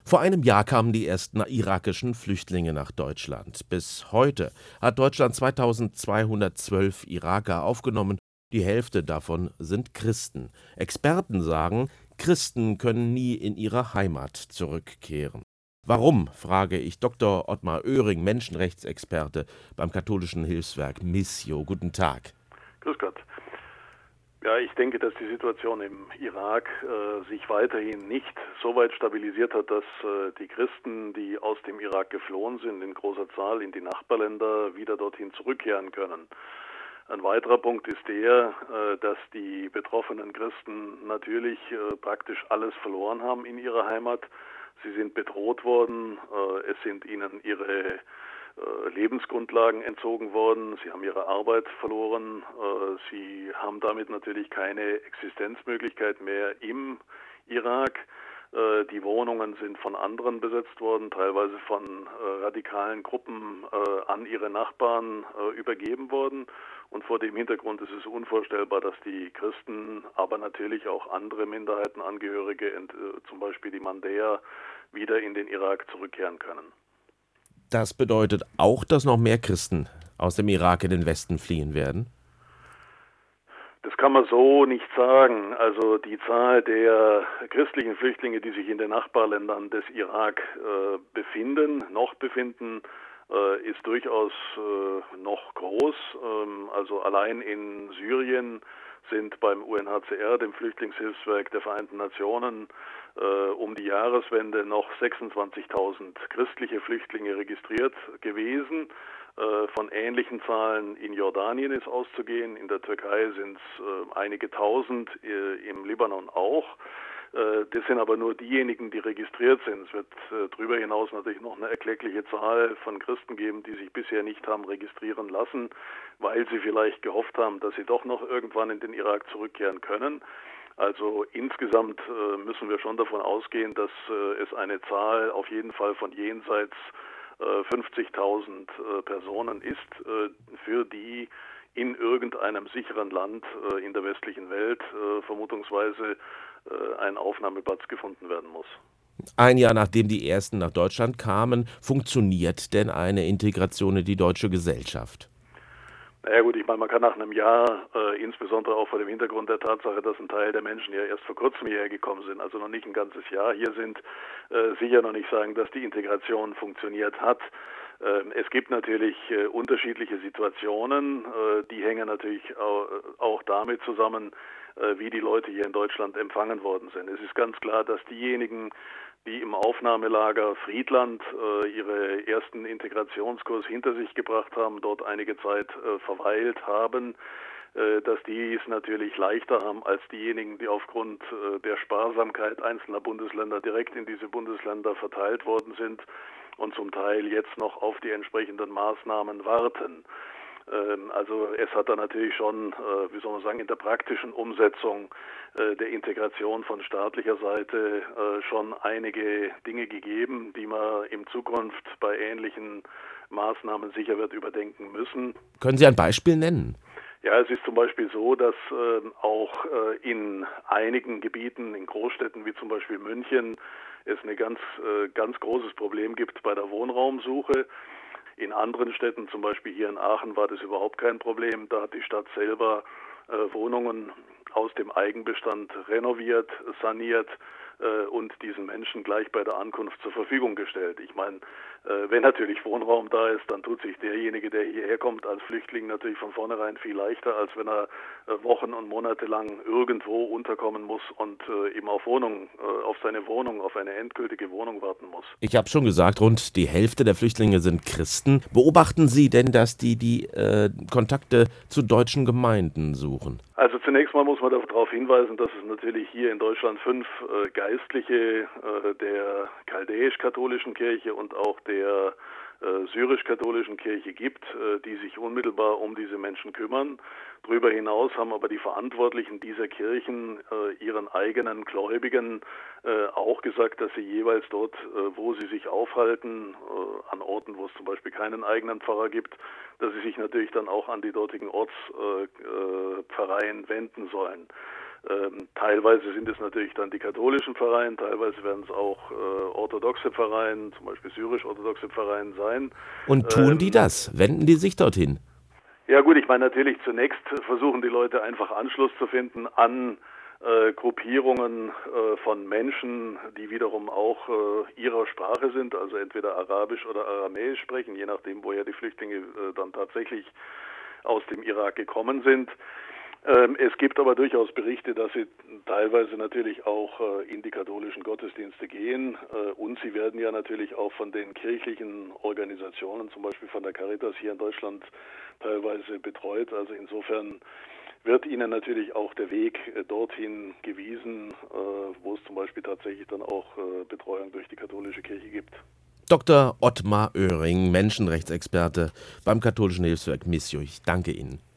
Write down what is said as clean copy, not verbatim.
Vor einem Jahr kamen die ersten irakischen Flüchtlinge nach Deutschland. Bis heute hat Deutschland 2212 Iraker aufgenommen. Die Hälfte davon sind Christen. Experten sagen, Christen können nie in ihre Heimat zurückkehren. Warum, frage ich Dr. Ottmar Oehring, Menschenrechtsexperte beim katholischen Hilfswerk Missio. Guten Tag. Grüß Gott. Ja, ich denke, dass die Situation im Irak sich weiterhin nicht so weit stabilisiert hat, dass die Christen, die aus dem Irak geflohen sind, in großer Zahl in die Nachbarländer wieder dorthin zurückkehren können. Ein weiterer Punkt ist der, dass die betroffenen Christen natürlich praktisch alles verloren haben in ihrer Heimat. Sie sind bedroht worden, es sind ihnen ihre Lebensgrundlagen entzogen worden, sie haben ihre Arbeit verloren, sie haben damit natürlich keine Existenzmöglichkeit mehr im Irak. Die Wohnungen sind von anderen besetzt worden, teilweise von radikalen Gruppen an ihre Nachbarn übergeben worden. Und vor dem Hintergrund ist es unvorstellbar, dass die Christen, aber natürlich auch andere Minderheitenangehörige, zum Beispiel die Mandäer, wieder in den Irak zurückkehren können. Das bedeutet auch, dass noch mehr Christen aus dem Irak in den Westen fliehen werden? Das kann man so nicht sagen. Also die Zahl der christlichen Flüchtlinge, die sich in den Nachbarländern des Irak noch befinden, ist durchaus noch groß. Also allein in Syrien sind beim UNHCR, dem Flüchtlingshilfswerk der Vereinten Nationen, um die Jahreswende noch 26.000 christliche Flüchtlinge registriert gewesen. Von ähnlichen Zahlen in Jordanien ist auszugehen, in der Türkei sind es einige Tausend, im Libanon auch. Das sind aber nur diejenigen, die registriert sind. Es wird darüber hinaus natürlich noch eine erkleckliche Zahl von Christen geben, die sich bisher nicht haben registrieren lassen, weil sie vielleicht gehofft haben, dass sie doch noch irgendwann in den Irak zurückkehren können. Also insgesamt müssen wir schon davon ausgehen, dass es eine Zahl auf jeden Fall von jenseits 50.000 Personen ist, für die in irgendeinem sicheren Land in der westlichen Welt vermutungsweise ein Aufnahmeplatz gefunden werden muss. Ein Jahr nachdem die ersten nach Deutschland kamen, funktioniert denn eine Integration in die deutsche Gesellschaft? Naja gut, ich meine, man kann nach einem Jahr, insbesondere auch vor dem Hintergrund der Tatsache, dass ein Teil der Menschen ja erst vor kurzem hierher gekommen sind, also noch nicht ein ganzes Jahr hier sind, sicher noch nicht sagen, dass die Integration funktioniert hat. Es gibt natürlich unterschiedliche Situationen, die hängen natürlich auch damit zusammen, wie die Leute hier in Deutschland empfangen worden sind. Es ist ganz klar, dass diejenigen, die im Aufnahmelager Friedland ihre ersten Integrationskurs hinter sich gebracht haben, dort einige Zeit verweilt haben, dass die es natürlich leichter haben als diejenigen, die aufgrund der Sparsamkeit einzelner Bundesländer direkt in diese Bundesländer verteilt worden sind und zum Teil jetzt noch auf die entsprechenden Maßnahmen warten. Also es hat da natürlich schon, wie soll man sagen, in der praktischen Umsetzung der Integration von staatlicher Seite schon einige Dinge gegeben, die man in Zukunft bei ähnlichen Maßnahmen sicher wird überdenken müssen. Können Sie ein Beispiel nennen? Ja, es ist zum Beispiel so, dass auch in einigen Gebieten, in Großstädten wie zum Beispiel München, es ein ganz großes Problem gibt bei der Wohnraumsuche. In anderen Städten, zum Beispiel hier in Aachen, war das überhaupt kein Problem. Da hat die Stadt selber Wohnungen aus dem Eigenbestand renoviert, saniert und diesen Menschen gleich bei der Ankunft zur Verfügung gestellt. Ich meine, wenn natürlich Wohnraum da ist, dann tut sich derjenige, der hierher kommt, als Flüchtling natürlich von vornherein viel leichter, als wenn er Wochen und Monate lang irgendwo unterkommen muss und eben auf seine Wohnung, auf eine endgültige Wohnung warten muss. Ich habe schon gesagt, rund die Hälfte der Flüchtlinge sind Christen. Beobachten Sie denn, dass die Kontakte zu deutschen Gemeinden suchen? Also zunächst mal muss man darauf hinweisen, dass es natürlich hier in Deutschland 5 Geistliche der chaldäisch-katholischen Kirche und auch der syrisch-katholischen Kirche gibt, die sich unmittelbar um diese Menschen kümmern. Darüber hinaus haben aber die Verantwortlichen dieser Kirchen ihren eigenen Gläubigen auch gesagt, dass sie jeweils dort, wo sie sich aufhalten, an Orten, wo es zum Beispiel keinen eigenen Pfarrer gibt, dass sie sich natürlich dann auch an die dortigen Ortspfarreien wenden sollen. Teilweise sind es natürlich dann die katholischen Pfarreien, teilweise werden es auch orthodoxe Pfarreien, zum Beispiel syrisch-orthodoxe Pfarreien sein. Und tun die das? Wenden die sich dorthin? Ja gut, ich meine natürlich zunächst versuchen die Leute einfach Anschluss zu finden an Gruppierungen von Menschen, die wiederum auch ihrer Sprache sind, also entweder Arabisch oder Aramäisch sprechen, je nachdem, woher die Flüchtlinge dann tatsächlich aus dem Irak gekommen sind. Es gibt aber durchaus Berichte, dass sie teilweise natürlich auch in die katholischen Gottesdienste gehen, und sie werden ja natürlich auch von den kirchlichen Organisationen, zum Beispiel von der Caritas hier in Deutschland, teilweise betreut. Also insofern wird ihnen natürlich auch der Weg dorthin gewiesen, wo es zum Beispiel tatsächlich dann auch Betreuung durch die katholische Kirche gibt. Dr. Ottmar Oehring, Menschenrechtsexperte beim katholischen Hilfswerk Missio. Ich danke Ihnen.